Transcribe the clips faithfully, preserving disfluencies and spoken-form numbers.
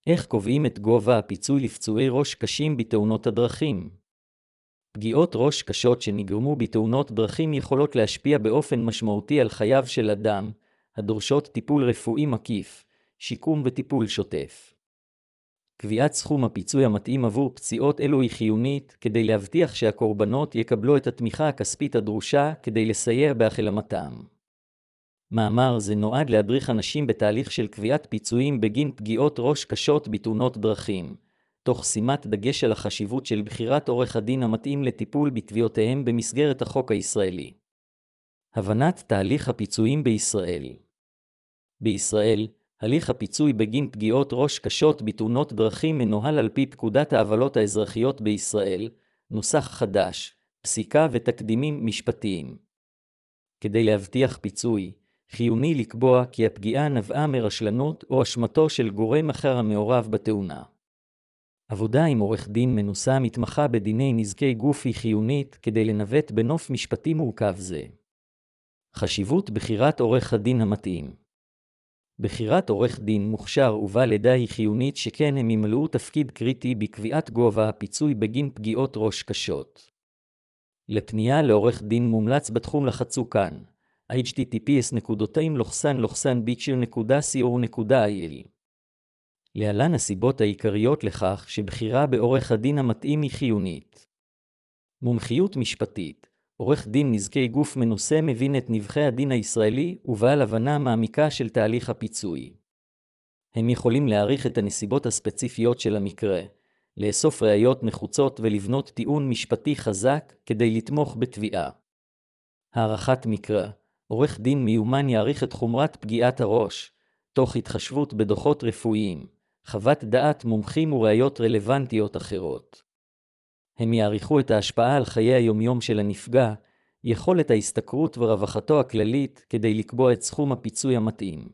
איך קובעים את גובה הפיצוי לפצועי ראש קשים בתאונות הדרכים? פגיעות ראש קשות שנגרמו בתאונות דרכים יכולות להשפיע באופן משמעותי על חייו של אדם, הדורשות טיפול רפואי מקיף, שיקום וטיפול שוטף. קביעת סכום הפיצוי המתאים עבור פציעות אלו היא חיונית כדי להבטיח שהקורבנות יקבלו את התמיכה הכספית הדרושה כדי לסייע בהחלמתם. מאמר זה נועד להדריך אנשים בתהליך של קביעת פיצויים בגין פגיעות ראש קשות בתאונות דרכים, תוך שימת דגש על החשיבות של בחירת עורך הדין המתאים לטיפול בתביעותיהם במסגרת החוק הישראלי. הבנת תהליך הפיצויים בישראל. בישראל, הליך הפיצוי בגין פגיעות ראש קשות בתאונות דרכים מנוהל על פי פקודת העוולות האזרחיות בישראל, נוסח חדש, פסיקה ותקדימים משפטיים. כדי להבטיח פיצוי, חיוני לקבוע כי הפגיעה נבעה מרשלנות או אשמתו של גורם אחר המעורב בתאונה. עבודה עם עורך דין מנוסה מתמחה בדיני נזקי גוף היא חיונית כדי לנווט בנוף משפטי מורכב זה. חשיבות בחירת עורך הדין המתאים. בחירת עורך דין מוכשר ובעל ידע היא חיונית שכן הם ימלאו תפקיד קריטי בקביעת גובה הפיצוי בגין פגיעות ראש קשות. לפנייה לעורך דין מומלץ בתחום לחצו כאן אייץ' טי טי פי אס סלש סלש ביצ'ר נקודה סי או נקודה איי אל. להלן הסיבות העיקריות לכך שבחירה בעורך הדין המתאים היא חיונית. מומחיות משפטית. עורך דין נזקי גוף מנוסה מבין את נבחי הדין הישראלי ובעל הבנה מעמיקה של תהליך הפיצוי. הם יכולים להעריך את הנסיבות הספציפיות של המקרה, לאסוף ראיות נחוצות ולבנות טיעון משפטי חזק כדי לתמוך בתביעה. הערכת מקרה. עורך דין מיומן יעריך את חומרת פגיעת הראש, תוך התחשבות בדוחות רפואיים, חוות דעת מומחים וראיות רלוונטיות אחרות. הם יעריכו את ההשפעה על חיי היומיום של הנפגע, יכולת ההשתכרות ורווחתו הכללית כדי לקבוע את סכום הפיצוי המתאים.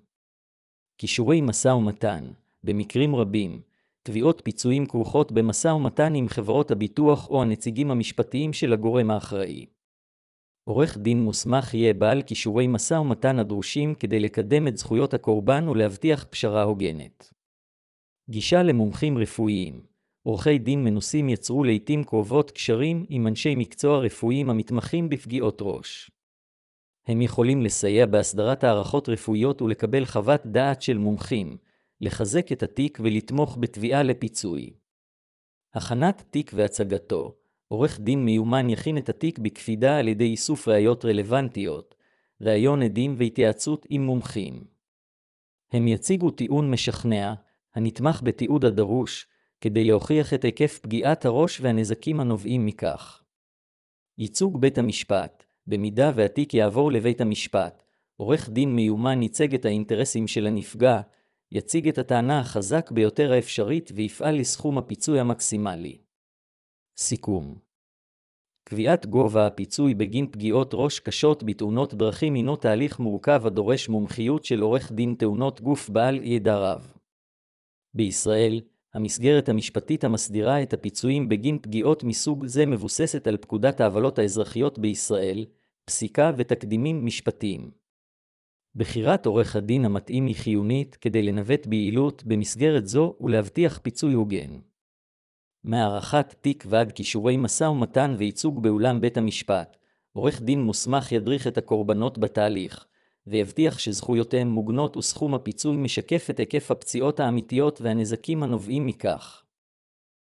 קישורי משא ומתן. במקרים רבים, תביעות פיצויים כרוכות במשא ומתן עם חברות הביטוח או הנציגים המשפטיים של הגורם האחראי. עורך דין מוסמך יהיה בעל קישורי משא ומתן הדרושים כדי לקדם את זכויות הקורבן ולהבטיח פשרה הוגנת. גישה למומחים רפואיים. עורכי דין מנוסים יצרו לעתים קרובות קשרים עם אנשי מקצוע רפואיים המתמחים בפגיעות ראש. הם יכולים לסייע בהסדרת הערכות רפואיות ולקבל חוות דעת של מומחים, לחזק את התיק ולתמוך בתביעה לפיצוי. הכנת תיק והצגתו. עורך דין מיומן יכין את התיק בקפידה על ידי איסוף ראיות רלוונטיות, ראיון עדים והתייעצות עם מומחים. הם יציגו טיעון משכנע, הנתמך בתיעוד הדרוש, כדי להוכיח את היקף פגיעת הראש והנזקים הנובעים מכך. ייצוג בית המשפט. במידה והתיק יעבור לבית המשפט, עורך דין מיומן ייצג את האינטרסים של הנפגע, יציג את הטענה החזק ביותר האפשרית ויפעל לסכום הפיצוי המקסימלי. סיכום. קביעת גובה הפיצוי בגין פגיעות ראש קשות בתאונות דרכים הינו תהליך מורכב הדורש מומחיות של עורך דין תאונות גוף בעל ידע רב. בישראל, המסגרת המשפטית המסדירה את הפיצויים בגין פגיעות מסוג זה מבוססת על פקודת העוולות האזרחיות בישראל, פסיקה ותקדימים משפטיים. בחירת עורך הדין המתאים היא חיונית כדי לנווט ביעילות במסגרת זו ולהבטיח פיצוי הוגן. מערכת תיק ועד קישורי משא ומתן וייצוג באולם בית המשפט, עורך דין מוסמך ידריך את הקורבנות בתהליך, ויבטיח שזכויותיהם מוגנות וסכום הפיצוי משקף את היקף הפציעות האמיתיות והנזקים הנובעים מכך.